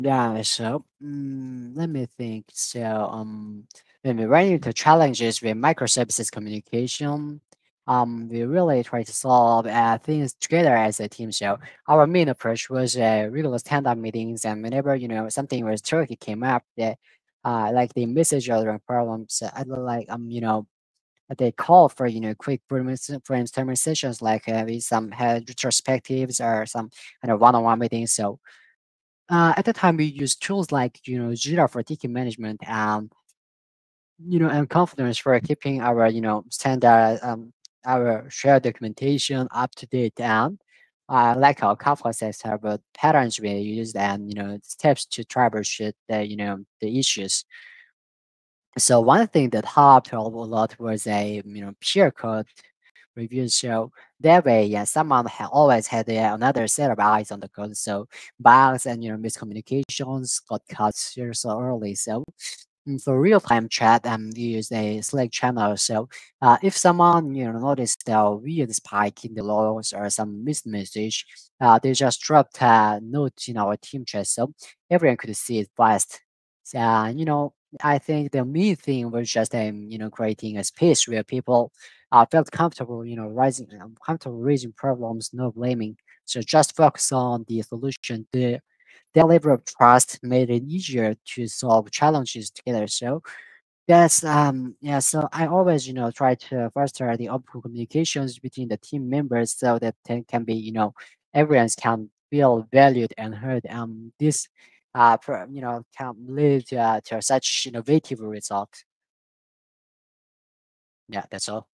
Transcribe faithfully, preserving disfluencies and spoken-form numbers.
Yeah, so mm, let me think. So, um, when we run into challenges with microservices communication, um, we really try to solve uh, things together as a team. So, our main approach was uh, regular stand-up meetings, and whenever you know something was tricky came up, that uh, like the message or problems, uh, I'd like um, you know, they call for you know quick brainstorm- brainstorming sessions, like uh, with some uh, retrospectives or some kind of one-on-one meetings. So uh, at the time, we use tools like you know Jira for ticket management, and you know, and Confidence for keeping our you know standard um, our shared documentation up to date. And uh, like our Kafka says, about patterns we use and you know steps to troubleshoot the you know the issues. So one thing that helped a lot was a you know peer code review. So that way, yeah, someone ha- always had uh, another set of eyes on the code. So bugs and you know miscommunications got caught here so early. So mm, for real time chat, um, we use a Slack channel. So uh, if someone you know noticed a weird spike in the logs or some missed message, uh, they just dropped a note in our team chat, so everyone could see it fast. So, uh, you know, I think the main thing was just um, you know creating a space where people uh, felt comfortable, you know, rising um, comfortable raising problems, no blaming. So just focus on the solution. The their level of trust made it easier to solve challenges together. So yes, um, yeah. So I always, you know, try to foster the open communications between the team members so that they can be, you know, everyone can feel valued and heard. Um, this, uh, pro- you know, can lead to, uh, to such innovative result. Yeah, that's all.